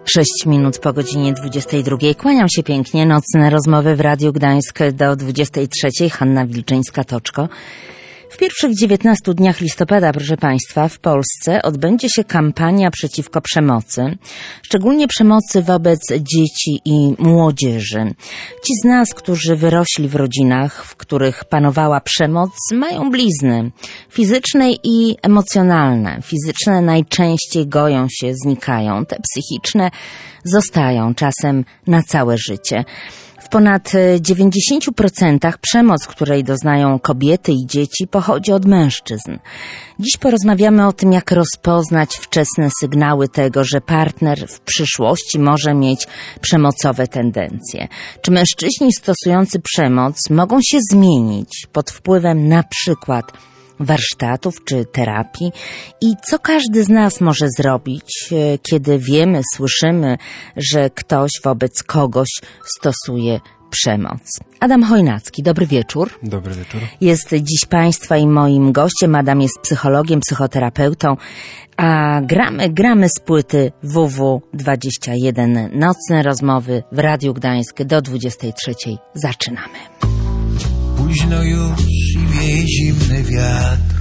6 minut po godzinie 22. Kłaniam się pięknie. Nocne rozmowy w Radiu Gdańsk do 23. Hanna Wilczyńska-Toczko. W pierwszych 19 dniach listopada, proszę Państwa, w Polsce odbędzie się kampania przeciwko przemocy, szczególnie przemocy wobec dzieci i młodzieży. Ci z nas, którzy wyrośli w rodzinach, w których panowała przemoc, mają blizny fizyczne i emocjonalne. Fizyczne najczęściej goją się, znikają. Te psychiczne zostają czasem na całe życie. W ponad 90% przemoc, której doznają kobiety i dzieci, pochodzi od mężczyzn. Dziś porozmawiamy o tym, jak rozpoznać wczesne sygnały tego, że partner w przyszłości może mieć przemocowe tendencje. Czy mężczyźni stosujący przemoc mogą się zmienić pod wpływem na przykład warsztatów czy terapii i co każdy z nas może zrobić, kiedy wiemy, słyszymy, że ktoś wobec kogoś stosuje przemoc. Adam Chojnacki, dobry wieczór. Dobry wieczór. Jest dziś Państwa i moim gościem. Adam jest psychologiem, psychoterapeutą, a gramy z płyty WW21. Nocne rozmowy w Radiu Gdańsk do 23. Zaczynamy. Późno już i wieje zimny wiatr.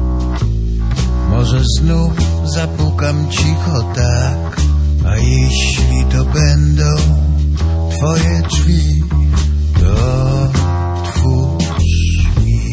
Może znów zapukam cicho tak. A jeśli to będą twoje drzwi, to otwórz mi.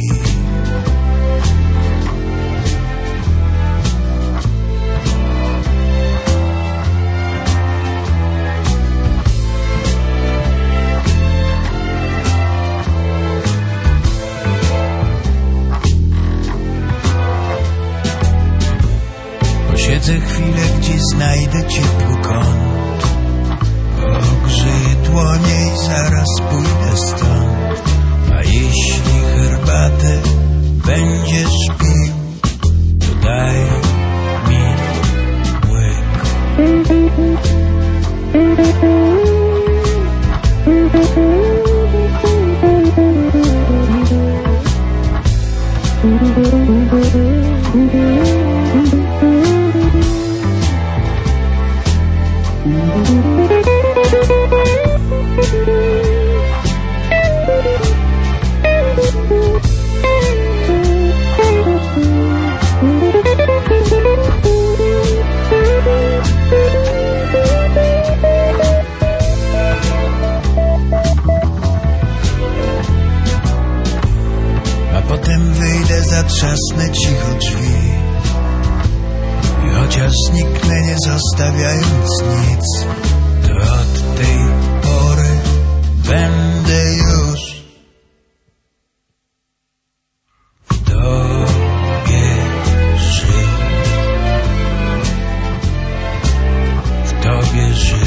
Siedzę chwilę, gdzie znajdę ciepły kąt. Ogrzeję dłonie i zaraz pójdę stąd. A jeśli herbatę będziesz pił, to daj mi łyk. A potem wyjdę, zatrzasnę cicho drzwi i chociaż zniknę, nie zostawiając nic, to od tej pory będę już w tobie żył, w tobie żył.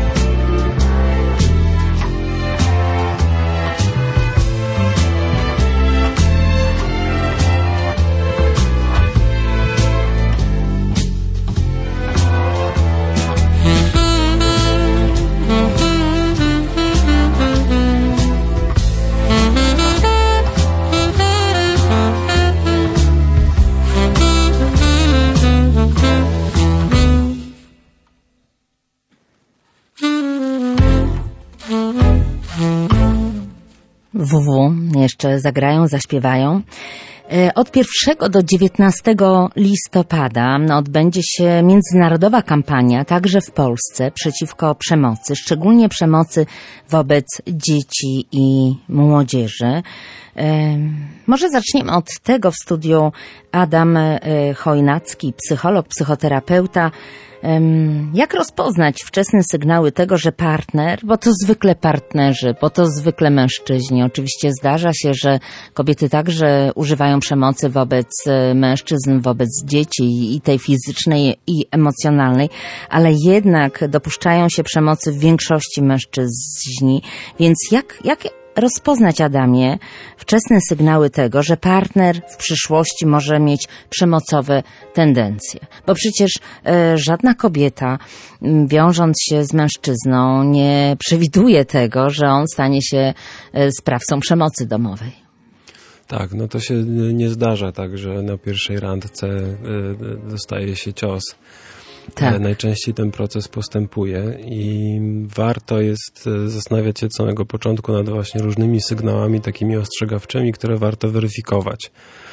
WW jeszcze zagrają, zaśpiewają. Od 1 do 19 listopada odbędzie się międzynarodowa kampania, także w Polsce, przeciwko przemocy, szczególnie przemocy wobec dzieci i młodzieży. Może zaczniemy od tego. W studiu Adam Chojnacki, psycholog, psychoterapeuta. Jak rozpoznać wczesne sygnały tego, że partner, bo to zwykle partnerzy, bo to zwykle mężczyźni. Oczywiście zdarza się, że kobiety także używają przemocy wobec mężczyzn, wobec dzieci i tej fizycznej i emocjonalnej, ale jednak dopuszczają się przemocy w większości mężczyźni. Więc jak rozpoznać, Adamie, wczesne sygnały tego, że partner w przyszłości może mieć przemocowe tendencje? Bo przecież żadna kobieta, wiążąc się z mężczyzną, nie przewiduje tego, że on stanie się sprawcą przemocy domowej. Tak, no to się nie zdarza tak, że na pierwszej randce dostaje się cios. Tak. Najczęściej ten proces postępuje i warto jest zastanawiać się od samego początku nad właśnie różnymi sygnałami takimi ostrzegawczymi, które warto weryfikować.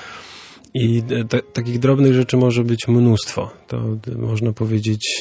I takich drobnych rzeczy może być mnóstwo. To można powiedzieć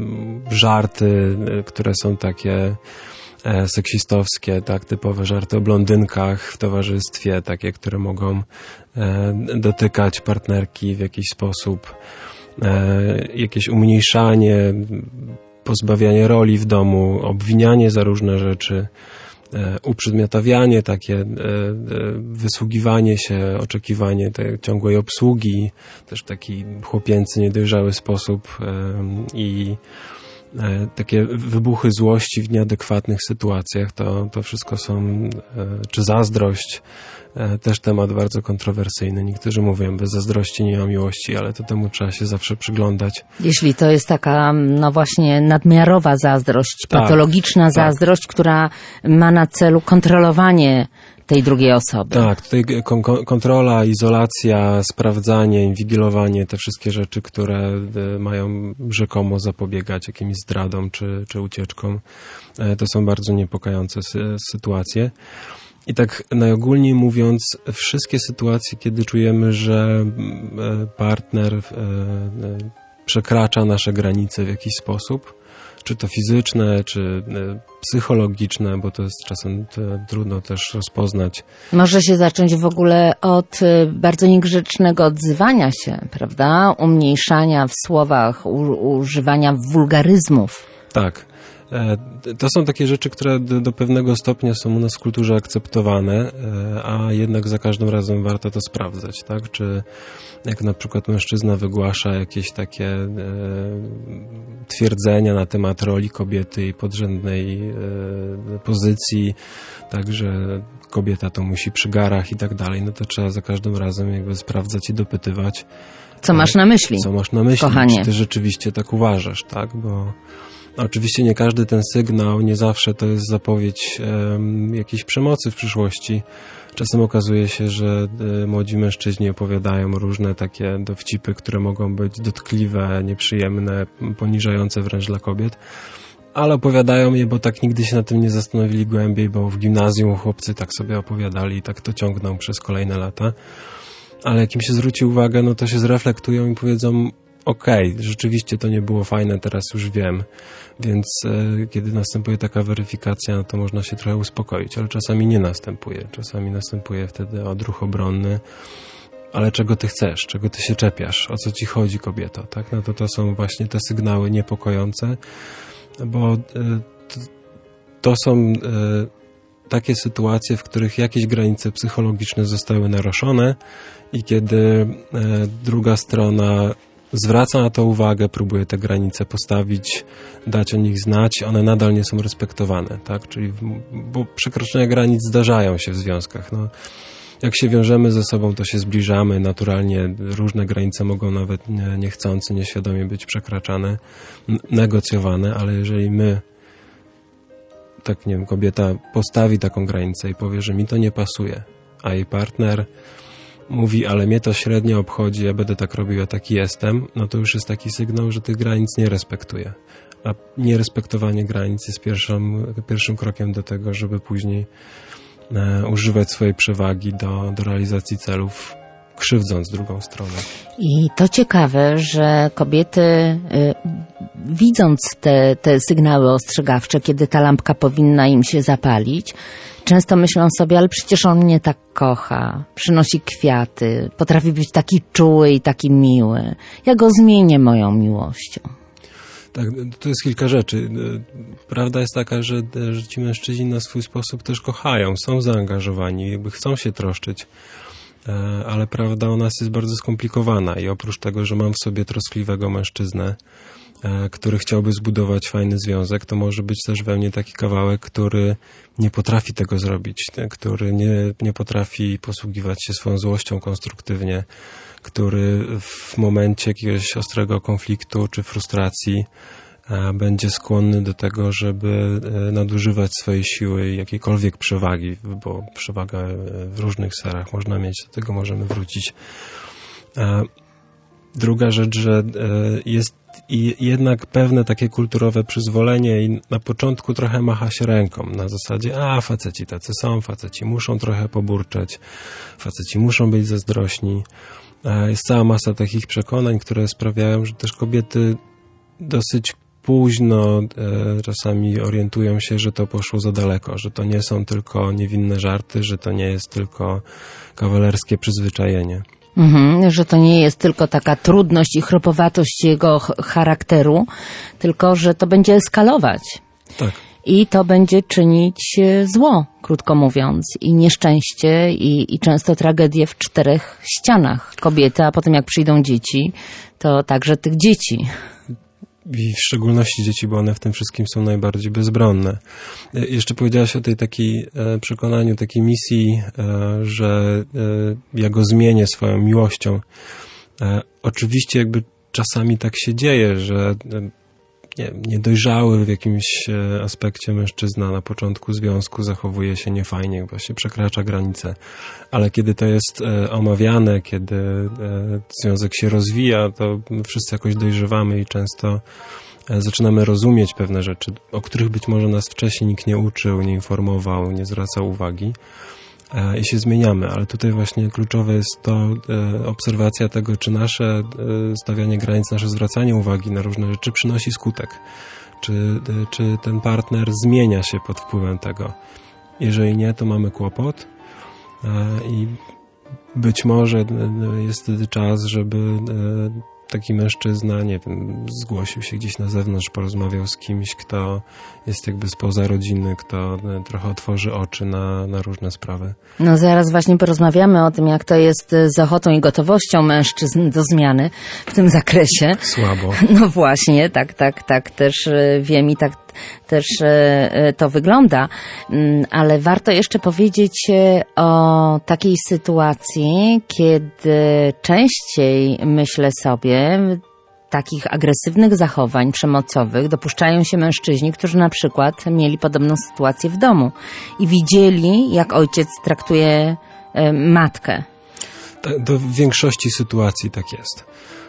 żarty, które są takie seksistowskie, tak, typowe żarty o blondynkach w towarzystwie, takie, które mogą dotykać partnerki w jakiś sposób, jakieś umniejszanie, pozbawianie roli w domu, obwinianie za różne rzeczy, uprzedmiotawianie takie, wysługiwanie się, oczekiwanie tej ciągłej obsługi, też taki chłopięcy, niedojrzały sposób i takie wybuchy złości w nieadekwatnych sytuacjach, to wszystko są, czy zazdrość, też temat bardzo kontrowersyjny. Niektórzy mówią, bez zazdrości nie ma miłości, ale to temu trzeba się zawsze przyglądać. Jeśli to jest taka, no właśnie, nadmiarowa zazdrość, patologiczna zazdrość, która ma na celu kontrolowanie tej drugiej osoby. Tak, tutaj kontrola, izolacja, sprawdzanie, inwigilowanie, te wszystkie rzeczy, które mają rzekomo zapobiegać jakimś zdradom czy ucieczkom, to są bardzo niepokojące sytuacje. I tak najogólniej mówiąc, wszystkie sytuacje, kiedy czujemy, że partner przekracza nasze granice w jakiś sposób, czy to fizyczne, czy psychologiczne, bo to jest czasem trudno też rozpoznać. Może się zacząć w ogóle od bardzo niegrzecznego odzywania się, prawda? Umniejszania w słowach, używania wulgaryzmów. Tak. To są takie rzeczy, które do pewnego stopnia są u nas w kulturze akceptowane, a jednak za każdym razem warto to sprawdzać, tak? Czy jak na przykład mężczyzna wygłasza jakieś takie twierdzenia na temat roli kobiety i podrzędnej pozycji, tak, że kobieta to musi przy garach i tak dalej, no to trzeba za każdym razem jakby sprawdzać i dopytywać. Co masz na myśli? Co masz na myśli? Kochanie. Czy ty rzeczywiście tak uważasz, tak? Bo oczywiście nie każdy ten sygnał, nie zawsze to jest zapowiedź jakiejś przemocy w przyszłości. Czasem okazuje się, że młodzi mężczyźni opowiadają różne takie dowcipy, które mogą być dotkliwe, nieprzyjemne, poniżające wręcz dla kobiet. Ale opowiadają je, bo tak nigdy się na tym nie zastanowili głębiej, bo w gimnazjum chłopcy tak sobie opowiadali i tak to ciągną przez kolejne lata. Ale jak im się zwróci uwagę, no to się zreflektują i powiedzą: okej, rzeczywiście to nie było fajne, teraz już wiem. Więc kiedy następuje taka weryfikacja, no to można się trochę uspokoić, ale czasami nie następuje. Czasami następuje wtedy odruch obronny. Ale czego ty chcesz? Czego ty się czepiasz? O co ci chodzi, kobieto? Tak? No to są właśnie te sygnały niepokojące, bo to są takie sytuacje, w których jakieś granice psychologiczne zostały naruszone i kiedy druga strona zwraca na to uwagę, próbuje te granice postawić, dać o nich znać, one nadal nie są respektowane, tak? Czyli, bo przekroczenia granic zdarzają się w związkach. No, jak się wiążemy ze sobą, to się zbliżamy, naturalnie różne granice mogą nawet niechcący, nieświadomie być przekraczane, negocjowane, ale jeżeli my, tak nie wiem, kobieta postawi taką granicę i powie, że mi to nie pasuje, a jej partner mówi, ale mnie to średnio obchodzi, ja będę tak robił, ja taki jestem, no to już jest taki sygnał, że tych granic nie respektuje. A nierespektowanie granic jest pierwszym krokiem do tego, żeby później używać swojej przewagi do realizacji celów, krzywdząc drugą stronę. I to ciekawe, że kobiety, widząc te sygnały ostrzegawcze, kiedy ta lampka powinna im się zapalić, często myślą sobie, ale przecież on mnie tak kocha, przynosi kwiaty, potrafi być taki czuły i taki miły. Ja go zmienię moją miłością. Tak, to jest kilka rzeczy. Prawda jest taka, że ci mężczyźni na swój sposób też kochają, są zaangażowani, jakby chcą się troszczyć, ale prawda o nas jest bardzo skomplikowana i oprócz tego, że mam w sobie troskliwego mężczyznę, który chciałby zbudować fajny związek, to może być też we mnie taki kawałek, który nie potrafi tego zrobić, który nie potrafi posługiwać się swoją złością konstruktywnie, który w momencie jakiegoś ostrego konfliktu czy frustracji będzie skłonny do tego, żeby nadużywać swojej siły i jakiejkolwiek przewagi, bo przewagę w różnych sferach można mieć, do tego możemy wrócić. Druga rzecz, że jest i jednak pewne takie kulturowe przyzwolenie i na początku trochę macha się ręką na zasadzie, faceci tacy są, faceci muszą trochę poburczeć, faceci muszą być zazdrośni. Jest cała masa takich przekonań, które sprawiają, że też kobiety dosyć późno czasami orientują się, że to poszło za daleko, że to nie są tylko niewinne żarty, że to nie jest tylko kawalerskie przyzwyczajenie. Że to nie jest tylko taka trudność i chropowatość jego charakteru, tylko że to będzie eskalować. Tak. I to będzie czynić zło, krótko mówiąc, i nieszczęście, i często tragedię w 4 ścianach kobiety, a potem jak przyjdą dzieci, to także tych dzieci. I w szczególności dzieci, bo one w tym wszystkim są najbardziej bezbronne. Jeszcze powiedziałaś o tej takiej przekonaniu, takiej misji, że ja go zmienię swoją miłością. Oczywiście jakby czasami tak się dzieje, że niedojrzały w jakimś aspekcie mężczyzna na początku związku zachowuje się niefajnie, właśnie przekracza granice. Ale kiedy to jest omawiane, kiedy związek się rozwija, to wszyscy jakoś dojrzewamy i często zaczynamy rozumieć pewne rzeczy, o których być może nas wcześniej nikt nie uczył, nie informował, nie zwracał uwagi. I się zmieniamy, ale tutaj właśnie kluczowe jest to obserwacja tego, czy nasze stawianie granic, nasze zwracanie uwagi na różne rzeczy przynosi skutek. Czy ten partner zmienia się pod wpływem tego. Jeżeli nie, to mamy kłopot i być może jest wtedy czas, żeby taki mężczyzna, nie wiem, zgłosił się gdzieś na zewnątrz, porozmawiał z kimś, kto jest jakby spoza rodziny, kto trochę otworzy oczy na różne sprawy. No zaraz właśnie porozmawiamy o tym, jak to jest z ochotą i gotowością mężczyzn do zmiany w tym zakresie. Słabo. No właśnie, tak też wiem i tak też to wygląda, ale warto jeszcze powiedzieć o takiej sytuacji, kiedy częściej myślę sobie, takich agresywnych zachowań przemocowych dopuszczają się mężczyźni, którzy na przykład mieli podobną sytuację w domu i widzieli, jak ojciec traktuje matkę. To w większości sytuacji tak jest.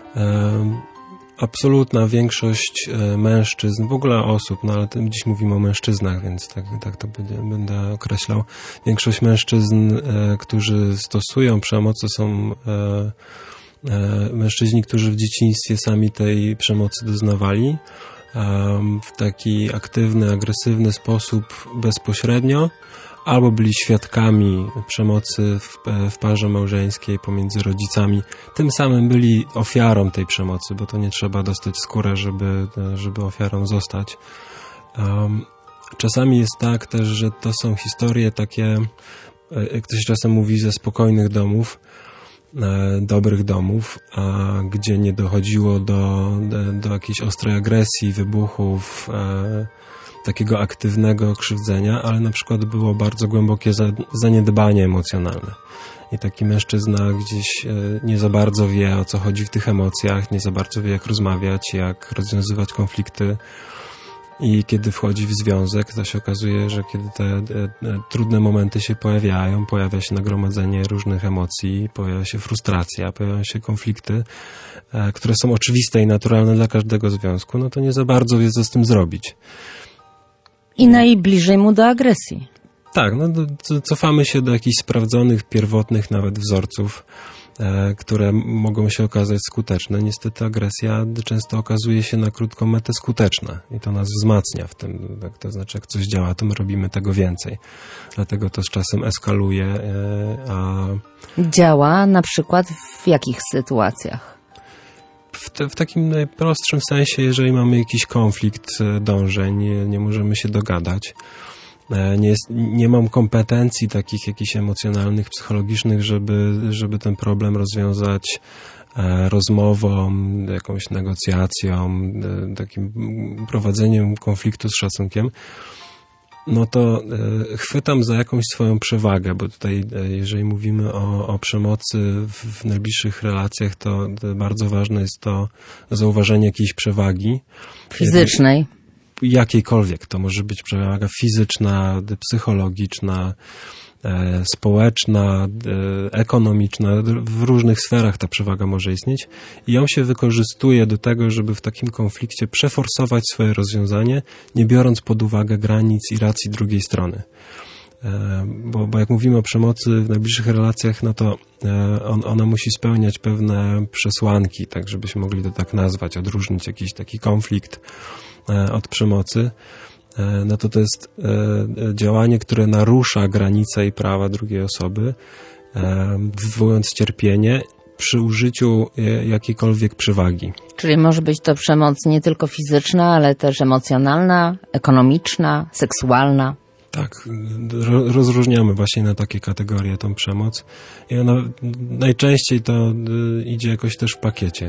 Absolutna większość mężczyzn, w ogóle osób, no ale dziś mówimy o mężczyznach, więc tak to będę określał. Większość mężczyzn, którzy stosują przemoc, to są mężczyźni, którzy w dzieciństwie sami tej przemocy doznawali w taki aktywny, agresywny sposób bezpośrednio, albo byli świadkami przemocy w parze małżeńskiej pomiędzy rodzicami. Tym samym byli ofiarą tej przemocy, bo to nie trzeba dostać skórę, żeby ofiarą zostać. Czasami jest tak też, że to są historie takie, jak to się czasem mówi, ze spokojnych domów, dobrych domów, gdzie nie dochodziło do jakiejś ostrej agresji, wybuchów, takiego aktywnego krzywdzenia, ale na przykład było bardzo głębokie zaniedbanie emocjonalne. I taki mężczyzna gdzieś nie za bardzo wie, o co chodzi w tych emocjach, nie za bardzo wie, jak rozmawiać, jak rozwiązywać konflikty. I kiedy wchodzi w związek, to się okazuje, że kiedy te trudne momenty się pojawiają, pojawia się nagromadzenie różnych emocji, pojawia się frustracja, pojawiają się konflikty, które są oczywiste i naturalne dla każdego związku, no to nie za bardzo wie, co z tym zrobić. I najbliżej mu do agresji. Tak, no cofamy się do jakichś sprawdzonych, pierwotnych nawet wzorców, które mogą się okazać skuteczne. Niestety agresja często okazuje się na krótką metę skuteczna i to nas wzmacnia w tym. To znaczy, jak coś działa, to my robimy tego więcej. Dlatego to z czasem eskaluje. Działa na przykład w jakich sytuacjach? W takim najprostszym sensie, jeżeli mamy jakiś konflikt dążeń, nie możemy się dogadać. Nie mam kompetencji takich jakichś emocjonalnych, psychologicznych, żeby ten problem rozwiązać rozmową, jakąś negocjacją, takim prowadzeniem konfliktu z szacunkiem, no to chwytam za jakąś swoją przewagę, bo tutaj jeżeli mówimy o przemocy w najbliższych relacjach, to bardzo ważne jest to zauważenie jakiejś przewagi. Fizycznej. Jakiejkolwiek. To może być przewaga fizyczna, psychologiczna, społeczna, ekonomiczna, w różnych sferach ta przewaga może istnieć i ją się wykorzystuje do tego, żeby w takim konflikcie przeforsować swoje rozwiązanie, nie biorąc pod uwagę granic i racji drugiej strony. Bo jak mówimy o przemocy w najbliższych relacjach, no to ona musi spełniać pewne przesłanki, tak żebyśmy mogli to tak nazwać, odróżnić jakiś taki konflikt od przemocy. No to jest działanie, które narusza granice i prawa drugiej osoby, wywołując cierpienie przy użyciu jakiejkolwiek przewagi. Czyli może być to przemoc nie tylko fizyczna, ale też emocjonalna, ekonomiczna, seksualna. Tak, rozróżniamy właśnie na takie kategorie tą przemoc i ona najczęściej to idzie jakoś też w pakiecie.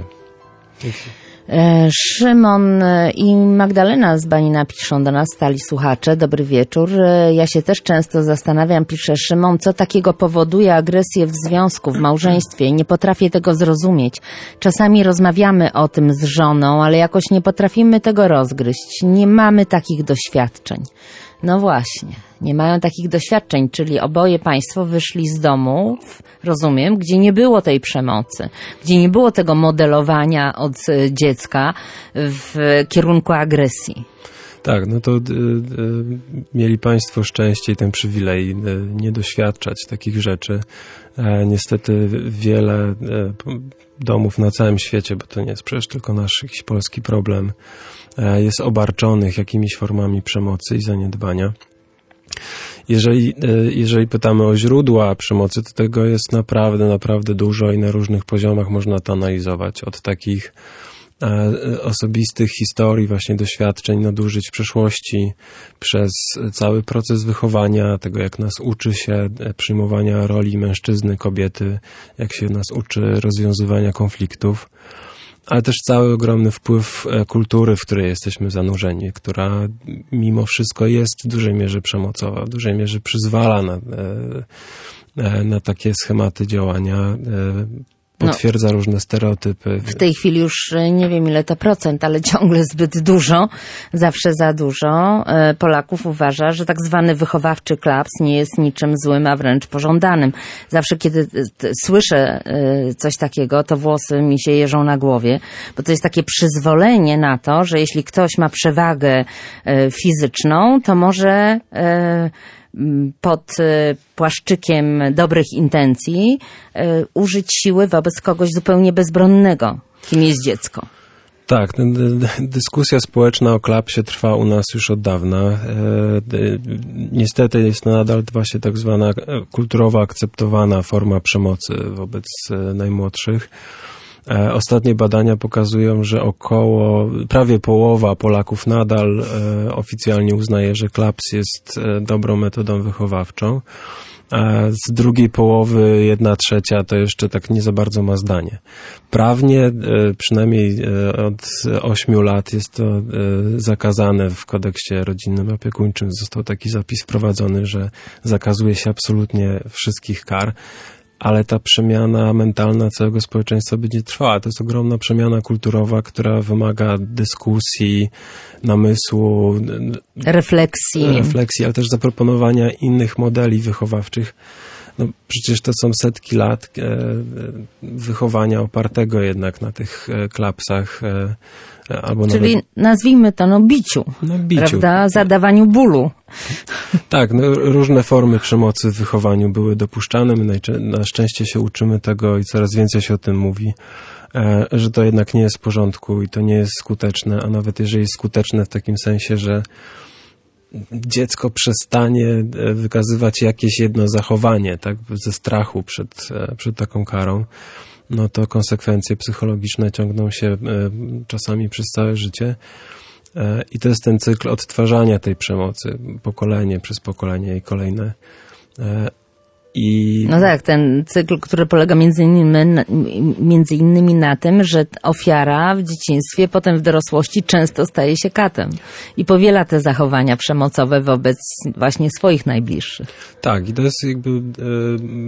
Szymon i Magdalena z Banina piszą do nas, stali słuchacze, dobry wieczór. Ja się też często zastanawiam, pisze Szymon, co takiego powoduje agresję w związku, w małżeństwie. Nie potrafię tego zrozumieć. Czasami rozmawiamy o tym z żoną, ale jakoś nie potrafimy tego rozgryźć. Nie mamy takich doświadczeń. No właśnie, nie mają takich doświadczeń, czyli oboje państwo wyszli z domów, rozumiem, gdzie nie było tej przemocy, gdzie nie było tego modelowania od dziecka w kierunku agresji. Tak, no to mieli państwo szczęście i ten przywilej nie doświadczać takich rzeczy. Niestety wiele domów na całym świecie, bo to nie jest przecież tylko nasz jakiś polski problem, jest obarczonych jakimiś formami przemocy i zaniedbania. Jeżeli pytamy o źródła przemocy, to tego jest naprawdę dużo i na różnych poziomach można to analizować. Od takich osobistych historii, właśnie doświadczeń, nadużyć w przeszłości, przez cały proces wychowania, tego jak nas uczy się przyjmowania roli mężczyzny, kobiety, jak się nas uczy rozwiązywania konfliktów, ale też cały ogromny wpływ kultury, w której jesteśmy zanurzeni, która mimo wszystko jest w dużej mierze przemocowa, w dużej mierze przyzwala na takie schematy działania, potwierdza różne stereotypy. W tej chwili już nie wiem ile to procent, ale ciągle zbyt dużo, zawsze za dużo Polaków uważa, że tak zwany wychowawczy klaps nie jest niczym złym, a wręcz pożądanym. Zawsze kiedy słyszę coś takiego, to włosy mi się jeżą na głowie, bo to jest takie przyzwolenie na to, że jeśli ktoś ma przewagę fizyczną, to może pod płaszczykiem dobrych intencji użyć siły wobec kogoś zupełnie bezbronnego, kim jest dziecko. Tak, dyskusja społeczna o klapsie trwa u nas już od dawna. Niestety jest nadal właśnie tak zwana kulturowo akceptowana forma przemocy wobec najmłodszych. Ostatnie badania pokazują, że prawie połowa Polaków nadal oficjalnie uznaje, że klaps jest dobrą metodą wychowawczą, a z drugiej połowy 1/3 to jeszcze tak nie za bardzo ma zdanie. Prawnie przynajmniej od 8 lat jest to zakazane w kodeksie rodzinnym opiekuńczym. Został taki zapis wprowadzony, że zakazuje się absolutnie wszystkich kar. Ale ta przemiana mentalna całego społeczeństwa będzie trwała. To jest ogromna przemiana kulturowa, która wymaga dyskusji, namysłu, refleksji, ale też zaproponowania innych modeli wychowawczych. No, przecież to są setki lat wychowania opartego jednak na tych klapsach. Czyli nazwijmy to biciu, prawda? Tak. Zadawaniu bólu. Tak, różne formy przemocy w wychowaniu były dopuszczane. My na szczęście się uczymy tego i coraz więcej się o tym mówi, że to jednak nie jest w porządku i to nie jest skuteczne, a nawet jeżeli jest skuteczne w takim sensie, że dziecko przestanie wykazywać jakieś jedno zachowanie, tak, ze strachu przed taką karą, no to konsekwencje psychologiczne ciągną się czasami przez całe życie. I to jest ten cykl odtwarzania tej przemocy, pokolenie przez pokolenie i kolejne. No tak, ten cykl, który polega między innymi na tym, że ofiara w dzieciństwie, potem w dorosłości często staje się katem i powiela te zachowania przemocowe wobec właśnie swoich najbliższych. Tak, i to jest jakby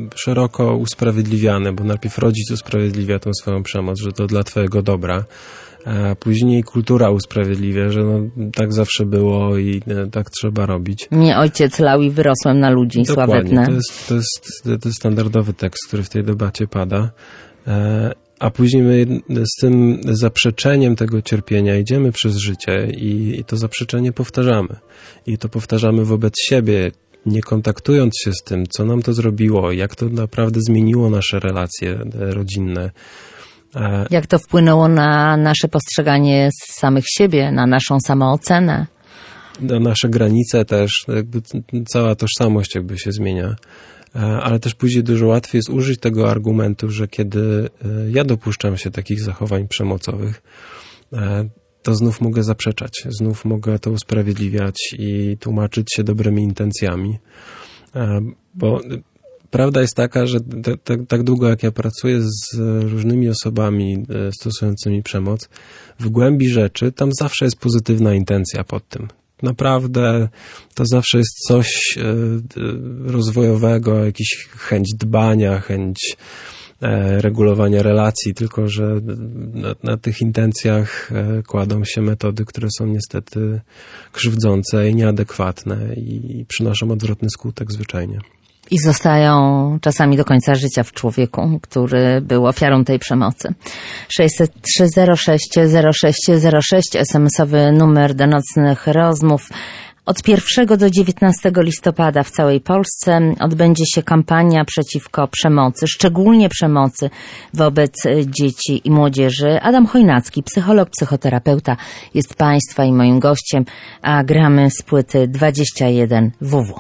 szeroko usprawiedliwiane, bo najpierw rodzic usprawiedliwia tą swoją przemoc, że to dla twojego dobra. A później kultura usprawiedliwia, że no, tak zawsze było i tak trzeba robić. Nie ojciec lał i wyrosłem na ludzi sławetne. To jest standardowy tekst, który w tej debacie pada. A później my z tym zaprzeczeniem tego cierpienia idziemy przez życie i to zaprzeczenie powtarzamy. I to powtarzamy wobec siebie, nie kontaktując się z tym, co nam to zrobiło, jak to naprawdę zmieniło nasze relacje rodzinne. Jak to wpłynęło na nasze postrzeganie samych siebie, na naszą samoocenę. Na nasze granice też, jakby cała tożsamość jakby się zmienia. Ale też później dużo łatwiej jest użyć tego argumentu, że kiedy ja dopuszczam się takich zachowań przemocowych, to znów mogę zaprzeczać, znów mogę to usprawiedliwiać i tłumaczyć się dobrymi intencjami. Bo prawda jest taka, że tak długo jak ja pracuję z różnymi osobami stosującymi przemoc, w głębi rzeczy tam zawsze jest pozytywna intencja pod tym. Naprawdę to zawsze jest coś rozwojowego, jakiś chęć dbania, chęć regulowania relacji, tylko że na tych intencjach kładą się metody, które są niestety krzywdzące i nieadekwatne i przynoszą odwrotny skutek zwyczajnie. I zostają czasami do końca życia w człowieku, który był ofiarą tej przemocy. 603060606 SMS-owy numer do nocnych rozmów. Od 1 do 19 listopada w całej Polsce odbędzie się kampania przeciwko przemocy, szczególnie przemocy wobec dzieci i młodzieży. Adam Chojnacki, psycholog, psychoterapeuta, jest Państwa i moim gościem, a gramy z płyty 21 WW.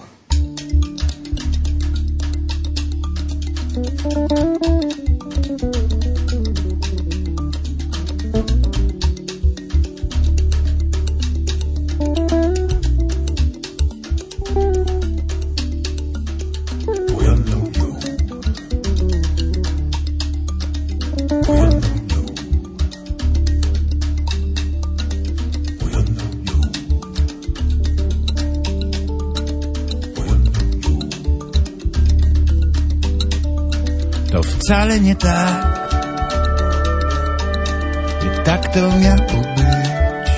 To wcale nie tak, nie tak to miało być.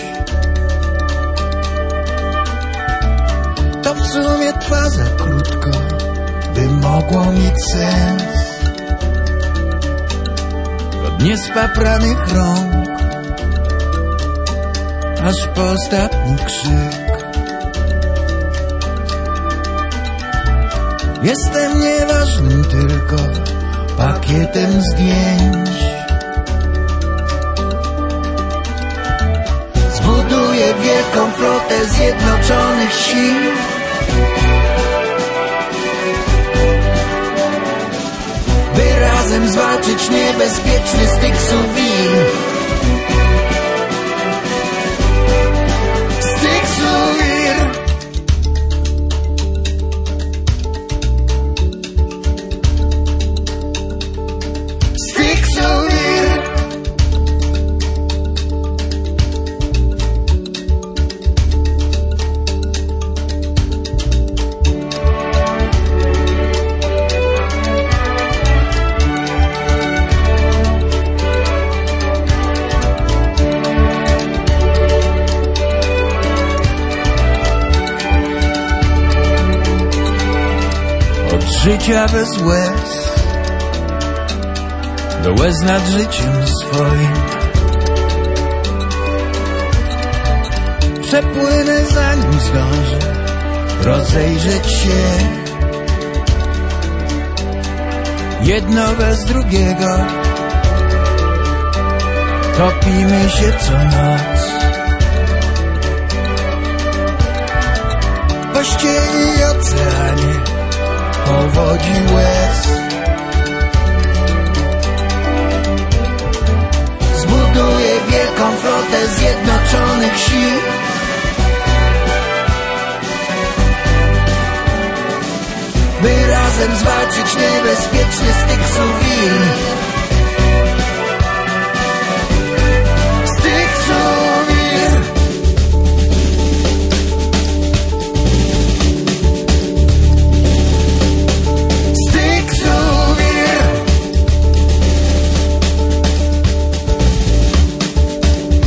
To w sumie trwa za krótko, by mogło mieć sens. Od niespapranych rąk, aż po ostatni krzyk. Jestem nieważnym tylko pakietem zdjęć. Zbuduję wielką flotę zjednoczonych sił, by razem zwalczyć niebezpieczny Styxu-wir. Styxu-wir. Życia bez łez, do łez nad życiem swoim. Przepłynę zanim zdążę rozejrzeć się. Jedno bez drugiego, topimy się co noc. W pościeli i oceanie, powodzi łez. Zbuduję wielką flotę zjednoczonych sił, by razem zwalczyć niebezpieczny Styxu-wir. Styxu-wir. Styxu-wir.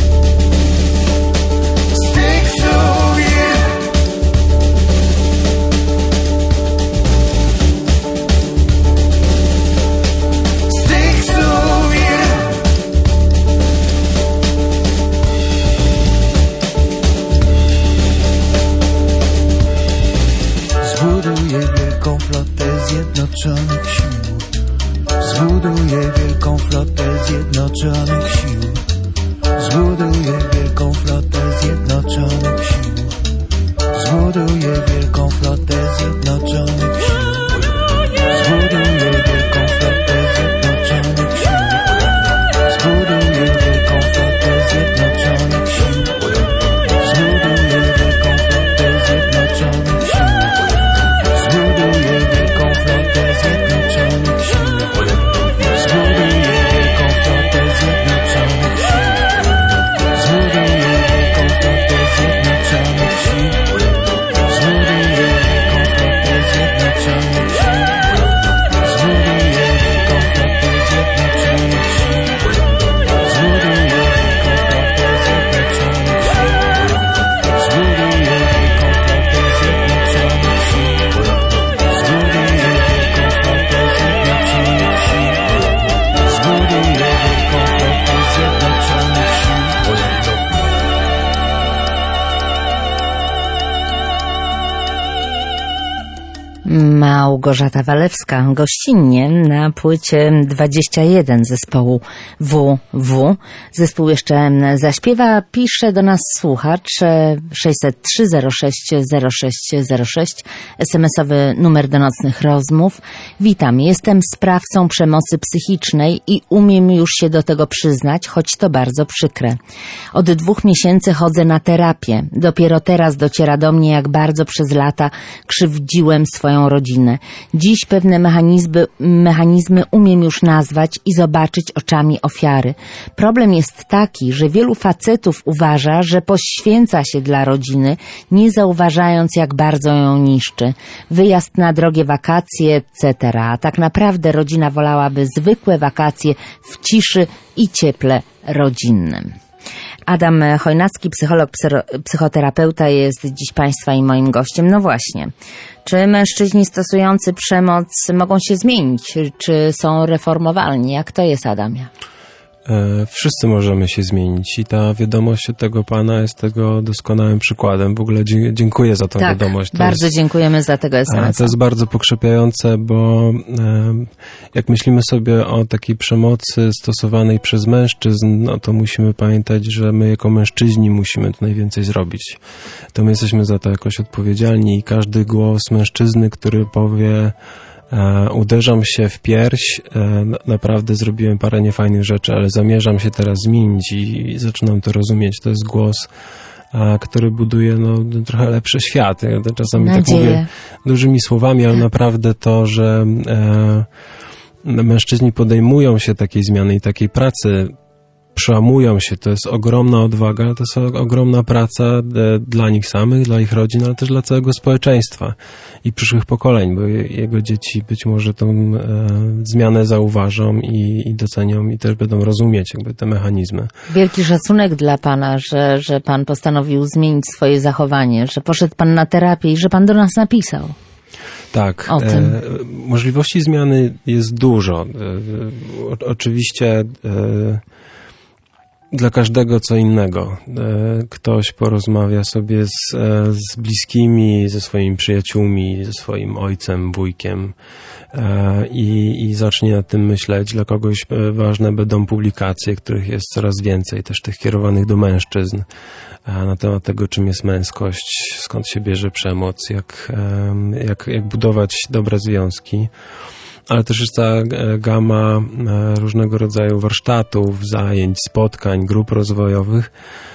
Zbuduję wielką flotę zjednoczonych sił. Zbuduję wielką flotę zjednoczonych sił. Zbuduję wielką flotę zjednoczonych sił. Zbuduję wielką flotę zjednoczonych sił. Zbuduję wielką flotę zjednoczonych sił. Zbuduję wielką flotę zjednoczonych sił. Zbuduję wielką flotę zjednoczonych sił. Zbuduję wielką flotę zjednoczonych sił. Zbuduję wielką flotę zjednoczonych sił. Zbuduję wielką flotę zjednoczonych sił. Zbuduję wielką flotę zjednoczonych sił. Zbuduję wielką flotę zjednoczonych sił. Zbuduję wielką flotę zjednoczonych sił. Zbuduję wielką flotę zjednoczonych sił. Zbuduję wielką flotę zjednoczonych sił. Małgorzata Walewska gościnnie na płycie 21 zespołu WW. Zespół jeszcze zaśpiewa, pisze do nas słuchacz 603 06 06 SMS-owy numer do nocnych rozmów. Witam, jestem sprawcą przemocy psychicznej i umiem już się do tego przyznać, choć to bardzo przykre. Od 2 miesięcy chodzę na terapię. Dopiero teraz dociera do mnie, jak bardzo przez lata krzywdziłem swoją rodzinę. Dziś pewne mechanizmy umiem już nazwać i zobaczyć oczami ofiary. Problem jest taki, że wielu facetów uważa, że poświęca się dla rodziny, nie zauważając, jak bardzo ją niszczy. Wyjazd na drogie wakacje, etc. A tak naprawdę rodzina wolałaby zwykłe wakacje w ciszy i cieple rodzinnym. Adam Chojnacki, psycholog, psychoterapeuta, jest dziś Państwa i moim gościem. No właśnie, czy mężczyźni stosujący przemoc mogą się zmienić? Czy są reformowalni? Jak to jest, Adamie? Wszyscy możemy się zmienić i ta wiadomość od tego pana jest tego doskonałym przykładem. W ogóle dziękuję za tą wiadomość. Bardzo dziękujemy za tego SMS-a. To jest bardzo pokrzepiające, bo jak myślimy sobie o takiej przemocy stosowanej przez mężczyzn, no to musimy pamiętać, że my jako mężczyźni musimy tu najwięcej zrobić. To my jesteśmy za to jakoś odpowiedzialni i każdy głos mężczyzny, który powie: uderzam się w pierś, naprawdę zrobiłem parę niefajnych rzeczy, ale zamierzam się teraz zmienić i zaczynam to rozumieć. To jest głos, który buduje trochę lepszy świat. Ja czasami tak mówię dużymi słowami, ale naprawdę to, że mężczyźni podejmują się takiej zmiany i takiej pracy, przełamują się, to jest ogromna odwaga, to jest ogromna praca dla nich samych, dla ich rodzin, ale też dla całego społeczeństwa i przyszłych pokoleń, bo jego dzieci być może tą zmianę zauważą i docenią i też będą rozumieć jakby te mechanizmy. Wielki szacunek dla pana, że pan postanowił zmienić swoje zachowanie, że poszedł pan na terapię i że pan do nas napisał. Tak, możliwości zmiany jest dużo. Oczywiście dla każdego co innego. Ktoś porozmawia sobie z bliskimi, ze swoimi przyjaciółmi, ze swoim ojcem, wujkiem i zacznie nad tym myśleć. Dla kogoś ważne będą publikacje, których jest coraz więcej, też tych kierowanych do mężczyzn, na temat tego, czym jest męskość, skąd się bierze przemoc, jak budować dobre związki. Ale też jest cała gama różnego rodzaju warsztatów, zajęć, spotkań, grup rozwojowych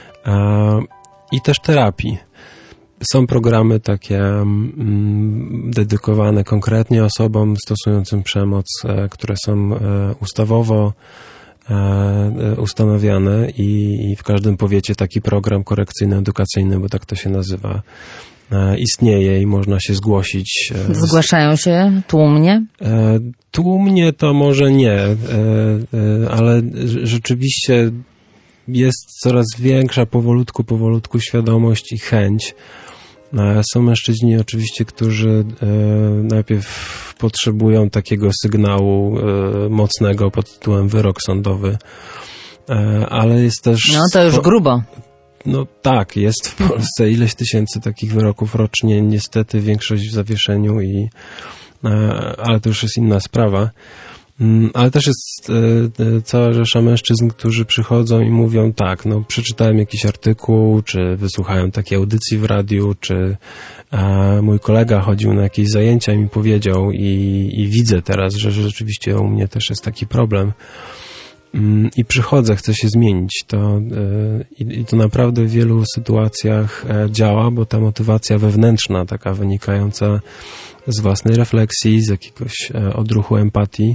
i też terapii. Są programy takie dedykowane konkretnie osobom stosującym przemoc, które są ustawowo ustanawiane i w każdym powiecie taki program korekcyjno-edukacyjny, bo tak to się nazywa, istnieje i można się zgłosić. Zgłaszają się tłumnie? Tłumnie to może nie, ale rzeczywiście jest coraz większa powolutku świadomość i chęć. Są mężczyźni oczywiście, którzy najpierw potrzebują takiego sygnału mocnego pod tytułem wyrok sądowy, ale jest też... No to już grubo. No tak, jest w Polsce ileś tysięcy takich wyroków rocznie, niestety większość w zawieszeniu, ale to już jest inna sprawa. Ale też jest cała rzesza mężczyzn, którzy przychodzą i mówią tak, no przeczytałem jakiś artykuł, czy wysłuchałem takiej audycji w radiu, czy mój kolega chodził na jakieś zajęcia i mi powiedział i widzę teraz, że rzeczywiście u mnie też jest taki problem. I przychodzę, chcę się zmienić. I to naprawdę w wielu sytuacjach działa, bo ta motywacja wewnętrzna, taka wynikająca z własnej refleksji, z jakiegoś odruchu empatii,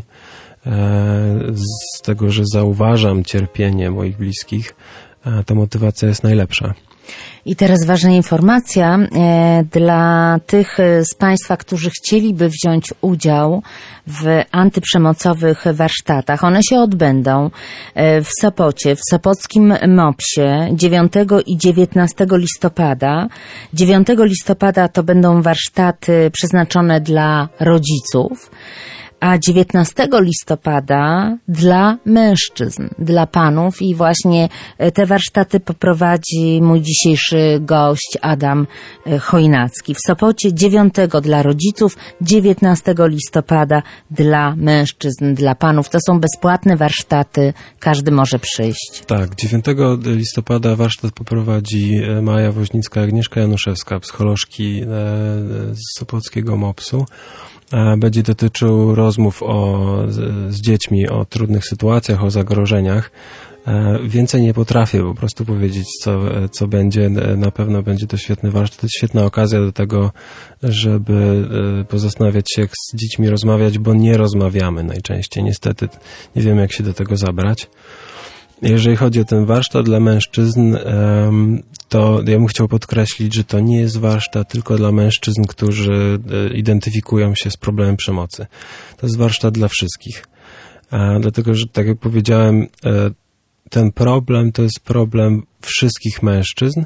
z tego, że zauważam cierpienie moich bliskich, ta motywacja jest najlepsza. I teraz ważna informacja dla tych z Państwa, którzy chcieliby wziąć udział w antyprzemocowych warsztatach. One się odbędą w Sopocie, w Sopockim MOPS-ie 9 i 19 listopada. 9 listopada to będą warsztaty przeznaczone dla rodziców, a 19 listopada dla mężczyzn, dla panów i właśnie te warsztaty poprowadzi mój dzisiejszy gość Adam Chojnacki. W Sopocie 9 dla rodziców, 19 listopada dla mężczyzn, dla panów. To są bezpłatne warsztaty, każdy może przyjść. Tak, 9 listopada warsztat poprowadzi Maja Woźnicka, Agnieszka Januszewska, psycholożki z Sopockiego MOPS-u. Będzie dotyczył rozmów z dziećmi o trudnych sytuacjach, o zagrożeniach. Więcej nie potrafię po prostu powiedzieć, co będzie. Na pewno będzie to świetny warsztat, to jest świetna okazja do tego, żeby pozastanawiać się, jak z dziećmi rozmawiać, bo nie rozmawiamy najczęściej. Niestety nie wiemy, jak się do tego zabrać. Jeżeli chodzi o ten warsztat dla mężczyzn, to ja bym chciał podkreślić, że to nie jest warsztat tylko dla mężczyzn, którzy identyfikują się z problemem przemocy. To jest warsztat dla wszystkich. Dlatego, że tak jak powiedziałem, ten problem to jest problem wszystkich mężczyzn.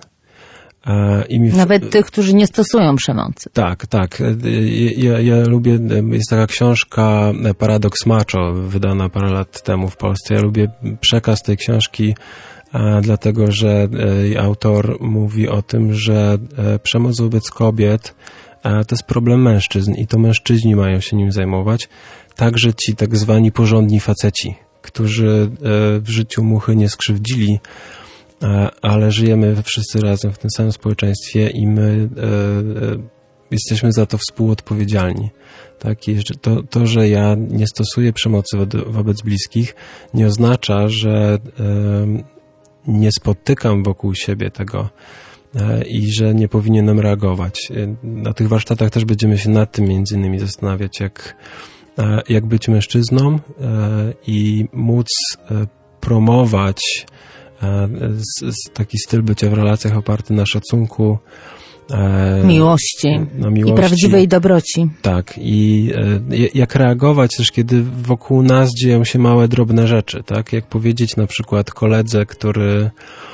Nawet tych, którzy nie stosują przemocy. Tak. Ja lubię, jest taka książka Paradoks Macho, wydana parę lat temu w Polsce. Ja lubię przekaz tej książki, dlatego że autor mówi o tym, że przemoc wobec kobiet to jest problem mężczyzn i to mężczyźni mają się nim zajmować. Także ci tak zwani porządni faceci, którzy w życiu muchy nie skrzywdzili, ale żyjemy wszyscy razem w tym samym społeczeństwie i my jesteśmy za to współodpowiedzialni. Tak? I to, że ja nie stosuję przemocy wobec bliskich, nie oznacza, że nie spotykam wokół siebie tego i że nie powinienem reagować. Na tych warsztatach też będziemy się nad tym między innymi zastanawiać, jak być mężczyzną i móc promować taki styl bycia w relacjach oparty na szacunku, miłości i prawdziwej dobroci. Tak. I jak reagować też, kiedy wokół nas dzieją się małe, drobne rzeczy, tak? Jak powiedzieć na przykład koledze, który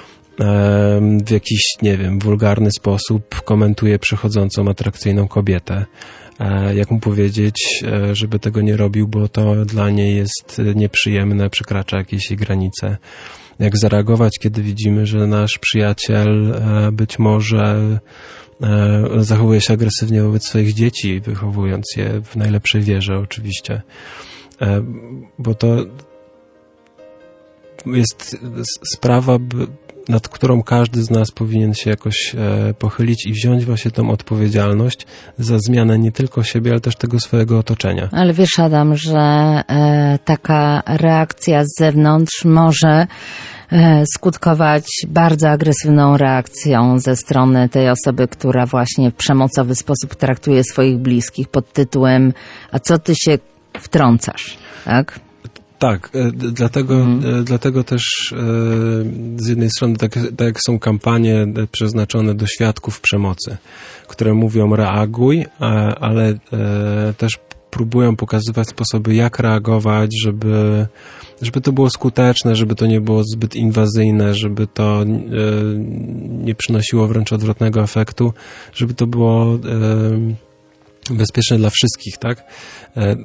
w jakiś, nie wiem, wulgarny sposób komentuje przechodzącą atrakcyjną kobietę. Jak mu powiedzieć, żeby tego nie robił, bo to dla niej jest nieprzyjemne, przekracza jakieś jej granice. Jak zareagować, kiedy widzimy, że nasz przyjaciel być może zachowuje się agresywnie wobec swoich dzieci, wychowując je w najlepszej wierze oczywiście. Bo to jest sprawa, nad którą każdy z nas powinien się jakoś pochylić i wziąć właśnie tą odpowiedzialność za zmianę nie tylko siebie, ale też tego swojego otoczenia. Ale wiesz, Adam, że taka reakcja z zewnątrz może skutkować bardzo agresywną reakcją ze strony tej osoby, która właśnie w przemocowy sposób traktuje swoich bliskich pod tytułem: a co ty się wtrącasz, tak? Tak, dlatego też z jednej strony tak jak są kampanie przeznaczone do świadków przemocy, które mówią reaguj, ale też próbują pokazywać sposoby, jak reagować, żeby to było skuteczne, żeby to nie było zbyt inwazyjne, żeby to nie przynosiło wręcz odwrotnego efektu, żeby to było bezpieczne dla wszystkich, tak?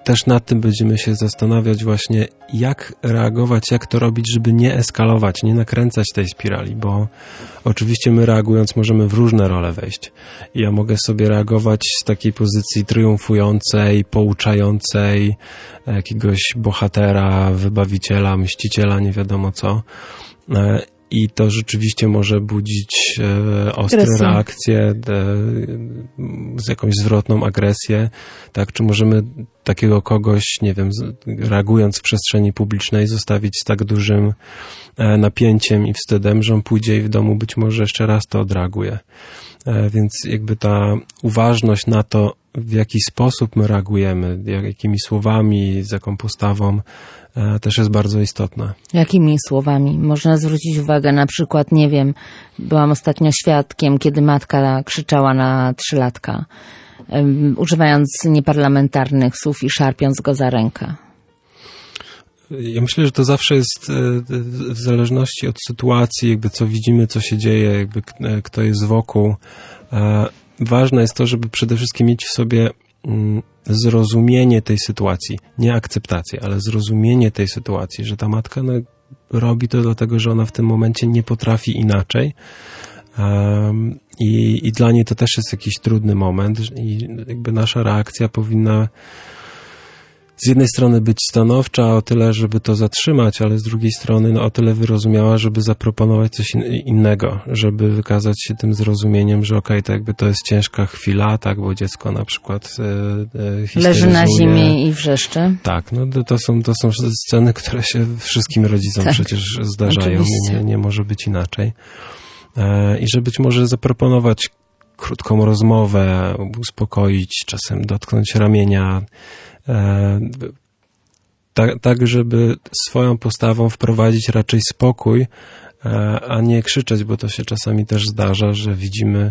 też nad tym będziemy się zastanawiać właśnie, jak reagować, jak to robić, żeby nie eskalować, nie nakręcać tej spirali, bo oczywiście my reagując możemy w różne role wejść. Ja mogę sobie reagować z takiej pozycji triumfującej, pouczającej, jakiegoś bohatera, wybawiciela, mściciela, nie wiadomo co. I to rzeczywiście może budzić ostre reakcje, z jakąś zwrotną agresję, tak? Czy możemy takiego kogoś, nie wiem, reagując w przestrzeni publicznej, zostawić z tak dużym napięciem i wstydem, że on pójdzie i w domu być może jeszcze raz to odreaguje. Więc jakby ta uważność na to, w jaki sposób my reagujemy, jakimi słowami, z jaką postawą, też jest bardzo istotna. Jakimi słowami? Można zwrócić uwagę, na przykład, nie wiem, byłam ostatnio świadkiem, kiedy matka krzyczała na 3-latka, używając nieparlamentarnych słów i szarpiąc go za rękę. Ja myślę, że to zawsze jest w zależności od sytuacji, jakby co widzimy, co się dzieje, jakby kto jest wokół. Ważne jest to, żeby przede wszystkim mieć w sobie zrozumienie tej sytuacji, nie akceptację, ale zrozumienie tej sytuacji, że ta matka robi to dlatego, że ona w tym momencie nie potrafi inaczej. I dla niej to też jest jakiś trudny moment i jakby nasza reakcja powinna z jednej strony być stanowcza o tyle, żeby to zatrzymać, ale z drugiej strony o tyle wyrozumiała, żeby zaproponować coś innego, żeby wykazać się tym zrozumieniem, że okej, to jakby to jest ciężka chwila, tak, bo dziecko na przykład leży na ziemi i wrzeszczy. Tak, no to są sceny, które się wszystkim rodzicom przecież zdarzają i nie może być inaczej. I że być może zaproponować krótką rozmowę, uspokoić, czasem dotknąć ramienia, tak, żeby swoją postawą wprowadzić raczej spokój, a nie krzyczeć, bo to się czasami też zdarza, że widzimy,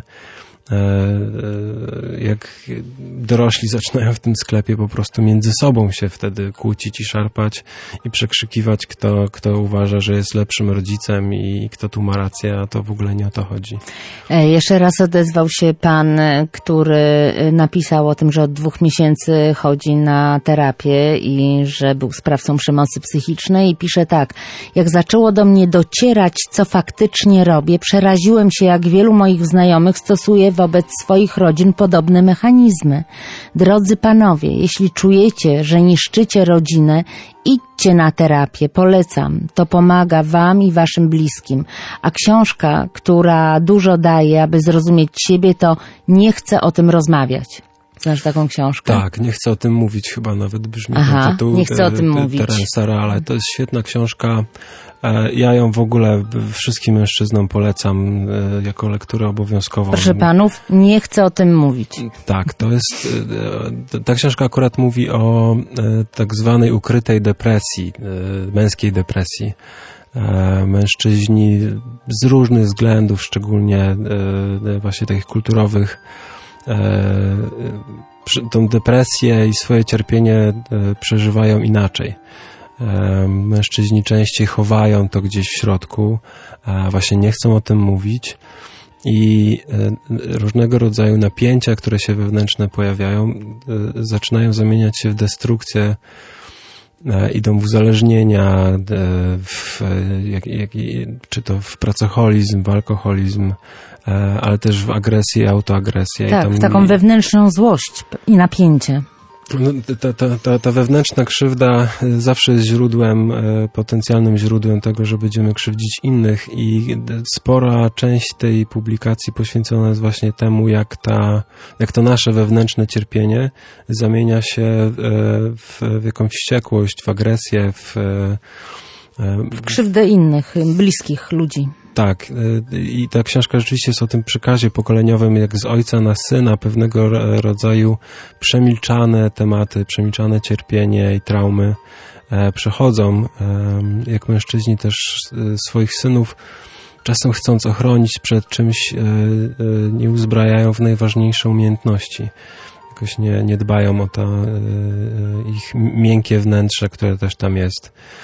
jak dorośli zaczynają w tym sklepie po prostu między sobą się wtedy kłócić i szarpać i przekrzykiwać, kto uważa, że jest lepszym rodzicem i kto tu ma rację, a to w ogóle nie o to chodzi. Jeszcze raz odezwał się pan, który napisał o tym, że od 2 miesięcy chodzi na terapię i że był sprawcą przemocy psychicznej i pisze tak: jak zaczęło do mnie docierać, co faktycznie robię, przeraziłem się, jak wielu moich znajomych stosuje wobec swoich rodzin podobne mechanizmy. Drodzy panowie, jeśli czujecie, że niszczycie rodzinę, idźcie na terapię, polecam. To pomaga wam i waszym bliskim. A książka, która dużo daje, aby zrozumieć siebie, to Nie chcę o tym rozmawiać. Znasz taką książkę? Tak, Nie chcę o tym mówić, chyba nawet brzmi ten tytuł. Nie chcę o tym mówić. Terence'a, ale to jest świetna książka. Ja ją w ogóle wszystkim mężczyznom polecam jako lekturę obowiązkową. Proszę panów, nie chcę o tym mówić. Tak, to jest, ta książka akurat mówi o tak zwanej ukrytej depresji, męskiej depresji. Mężczyźni z różnych względów, szczególnie właśnie takich kulturowych, tą depresję i swoje cierpienie przeżywają inaczej. Mężczyźni częściej chowają to gdzieś w środku, właśnie nie chcą o tym mówić i różnego rodzaju napięcia, które się wewnętrzne pojawiają, zaczynają zamieniać się w destrukcję, idą w uzależnienia, czy to w pracoholizm, w alkoholizm, ale też w agresję, autoagresję. Tak, w taką wewnętrzną złość i napięcie. No, ta wewnętrzna krzywda zawsze jest potencjalnym źródłem tego, że będziemy krzywdzić innych i spora część tej publikacji poświęcona jest właśnie temu, jak to nasze wewnętrzne cierpienie zamienia się w jakąś wściekłość, w agresję, w krzywdę innych, bliskich ludzi. Tak, i ta książka rzeczywiście jest o tym przekazie pokoleniowym, jak z ojca na syna pewnego rodzaju przemilczane tematy, przemilczane cierpienie i traumy przechodzą, jak mężczyźni też swoich synów czasem chcąc ochronić przed czymś, nie uzbrajają w najważniejsze umiejętności. Jakoś nie dbają o to ich miękkie wnętrze, które też tam jest.